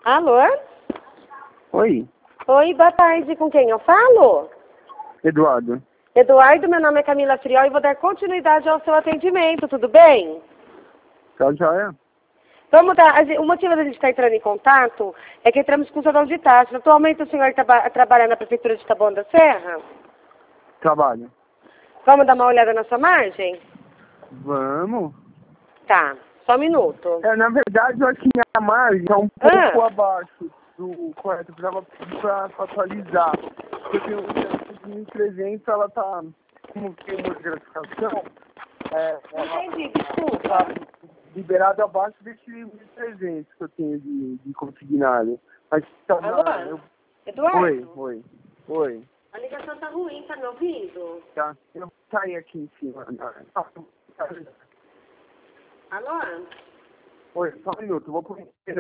Alô? Oi, Oi, boa tarde. Com quem eu falo? Eduardo. Eduardo, meu nome é Camila Friol e vou dar continuidade ao seu atendimento, tudo bem? Tá joia? Vamos dar. O motivo da gente estar entrando em contato é que entramos com o salão de taxas. Atualmente o senhor trabalha na Prefeitura de Taboão da Serra? Trabalho. Vamos dar uma olhada na sua margem? Vamos. Tá, só um minuto. Na verdade, eu acho que minha margem tá um pouco abaixo do correto. Eu precisava pedir pra atualizar. Porque eu tenho um 1.300, ela tá, como tem uma gratificação, Entendi, desculpa. tá liberada abaixo desse 1.300 que eu tenho de consignado. Mas tá Alô? Eduardo? Oi. A ligação tá ruim, tá me ouvindo? Tá. Eu saí aqui em cima. Alô? Oi, só um minuto, vou pôr